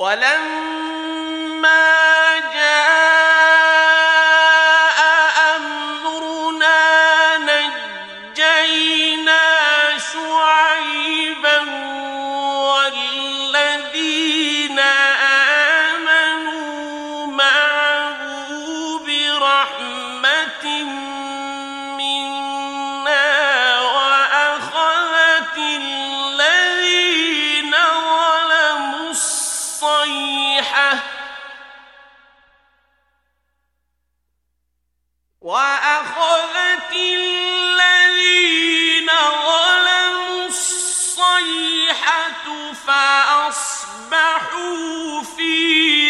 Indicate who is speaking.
Speaker 1: ولما جاء أمرنا نجينا شعيبا والذين آمنوا معه برحمة منا وأخذت الذين ظلموا الصيحة فأصبحوا في